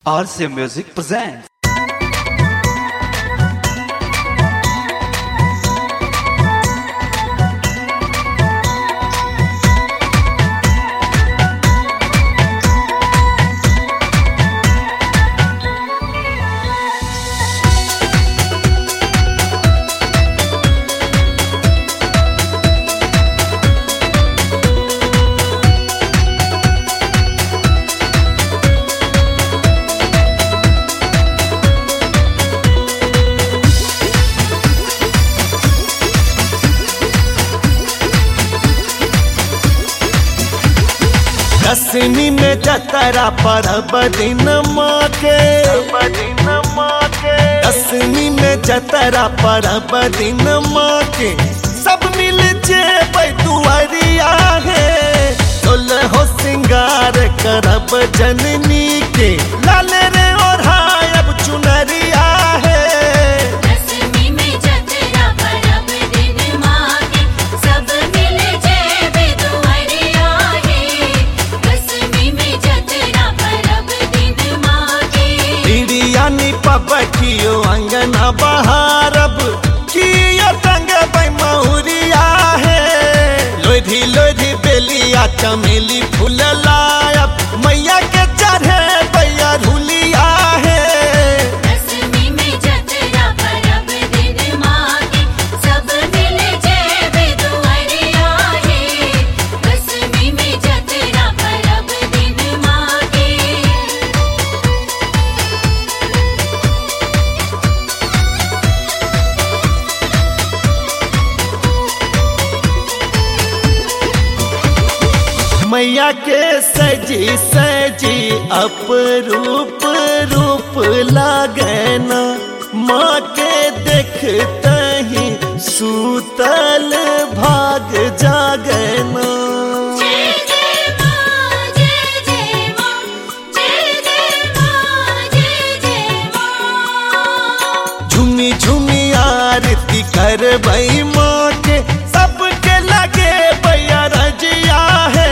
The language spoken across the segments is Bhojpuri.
RC Music presents. दसवीं में जतरा पढ़ब दिन माँ के, दसवीं में जतरा पढ़ब दिन माँ के, सब मिल जेबै दुआरिया है, तोले हो सिंगार करब जननी के, लाल रे ओढ़ायब चुनरिया है। पबकियो अंगना बहारब कियो टंग महुरिया है, लोधी लोधी बेलिया चमेली फूल लायब मैया के चढ़े बैया झुलिया है। मैया के सजी सजी अपरूप रूप लागना, माँ के देखते ही सूतल भाग जागना। झुमी झुमी आरती करबै माँ के, सबके लगे बैया रजिया है।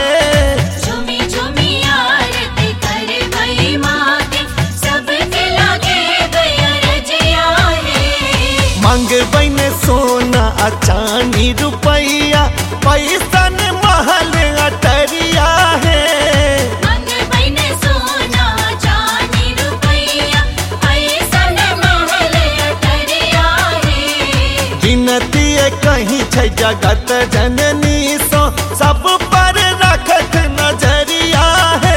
मांगबै ने सोना आ चांदी रुपैया, पैसन महल अटरिया है। मांगबै ने सोना चांदी रुपैया, पैसन महल अटरिया है। गिनती कहीं छै जगत जननी सो, सब पर रखत नजरिया है।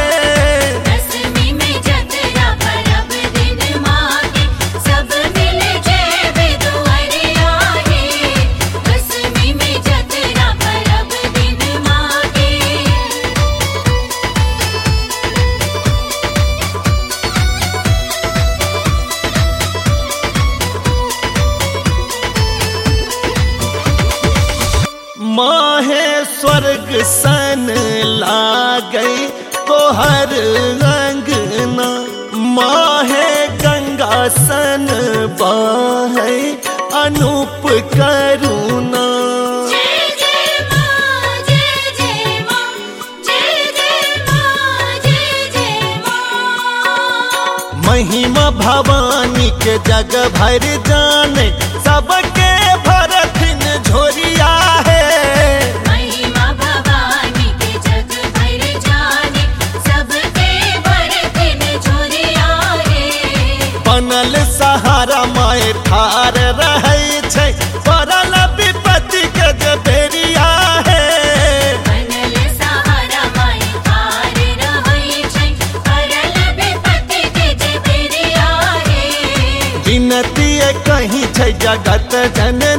माहे स्वर्ग सन लागै तोहर अंगना, माहे गंगा सन बहै अनूप करुणा। महिमा भवानी के जग भर जाने, सबके भरथिन झोरिया है। महिमा भवानी के जग भर जाने, सबके भरथिन झोरिया है। बनल सहारा माय ठार रहै छै, पड़ल विपत्ति के जे बेरिया है। बनल सहारा माय ठार रहै छै, पड़ल विपत्ति के जे बेरिया है। गिनती कहीं छै जगत जन